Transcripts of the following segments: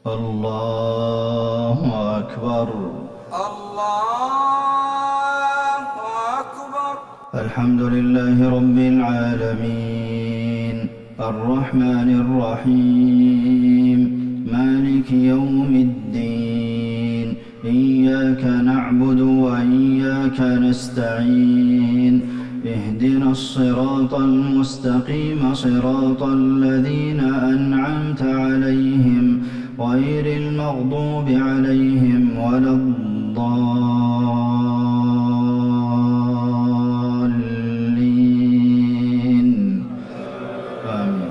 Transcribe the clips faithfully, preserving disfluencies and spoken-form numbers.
الله أكبر. الله أكبر. الحمد لله رب العالمين الرحمن الرحيم مالك يوم الدين إياك نعبد وإياك نستعين اهدنا الصراط المستقيم صراط الذين أنعمت عليهم غير المغضوب عليهم ولا الضالين آمين.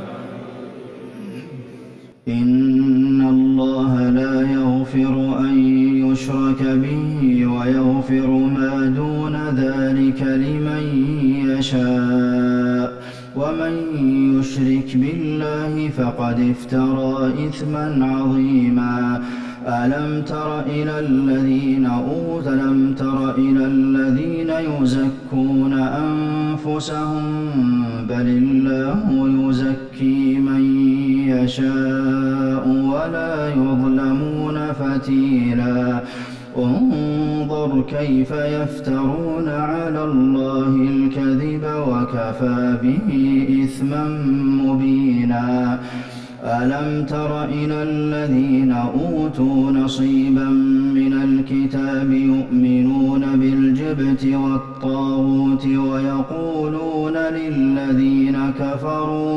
إن الله لا يغفر أن يشرك به ويغفر ما دون ذلك لمن يشاء ومن يشرك بالله فقد افترى إثما عظيما. ألم تر إلى الذين أوتوا ألم تر إلى الذين يزكون أنفسهم بل الله يزكي من يشاء ولا يظلمون فتيلا. انظر كيف يفترون على الله الكذب وكفى به إثما مبينا. ألم تر إلى الذين أوتوا نصيبا من الكتاب يؤمنون بالجبت والطاغوت ويقولون للذين كفروا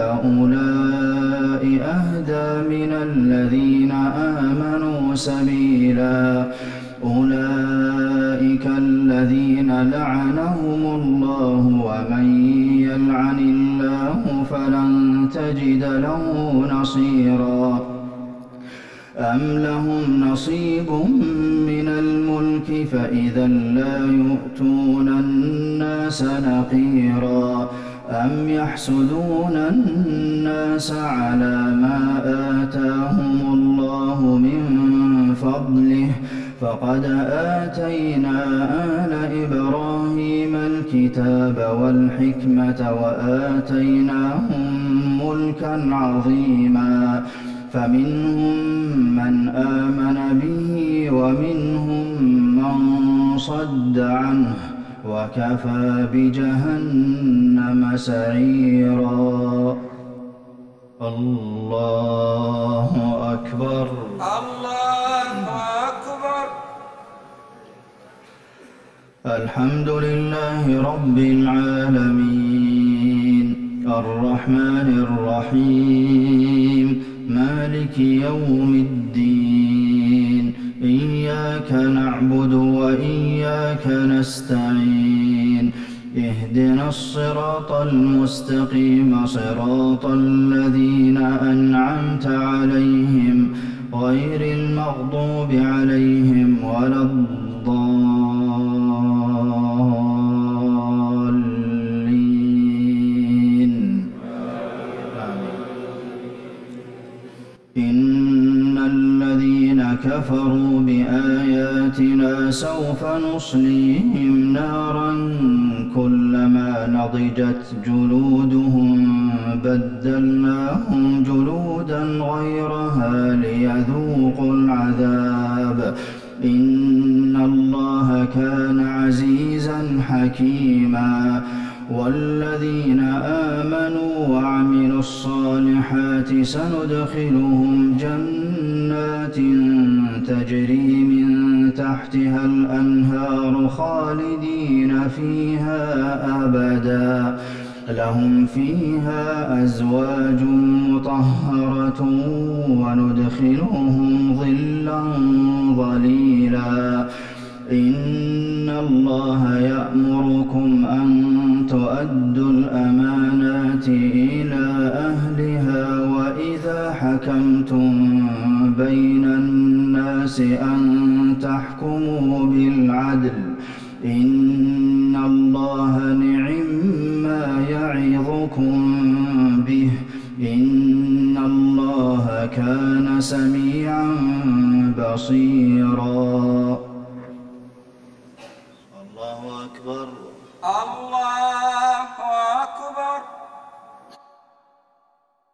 هؤلاء أهدى من الذين آمنوا سبيلا. أولئك الذين لعنهم الله ومن يلعن الله فلن تجد له نصيرا. أم لهم نصيب من الملك فإذا لا يؤتون الناس نقيرا. أم يحسدون الناس على ما آتاهم الله من فضله فقد آتينا آل إبراهيم الكتاب والحكمة وآتيناهم ملكا عظيما. فمنهم من آمن به ومنهم من صد عنه وكفى بجهنم سعيرا. الله أكبر. الله أكبر. الحمد لله رب العالمين الرحمن الرحيم مالك يوم الدين إياك نعبد وإياك نستعين اهدنا الصراط المستقيم صراط الذين أنعمت عليهم غير المغضوب عليهم ولا الضالين آمين. إن الذين كفروا بآياتنا سوف نصليهم نارا كلما نضجت جلودهم بدلناهم جلودا غيرها ليذوقوا العذاب إن الله كان عزيزا حكيما. والذين آمنوا وعملوا الصالحات سندخلهم جنات تجري من تحتها الأنهار خالدين فيها أبدا لهم فيها أزواج مطهرة وندخلهم ظلا ظليلا. إن الله يأمركم أن تؤدوا الأمانات إلى أهلها وإذا حكمتم بين الناس أن تحكموا بالعدل إن الله نعما يعظكم به إن الله كان سميعا بصيرا.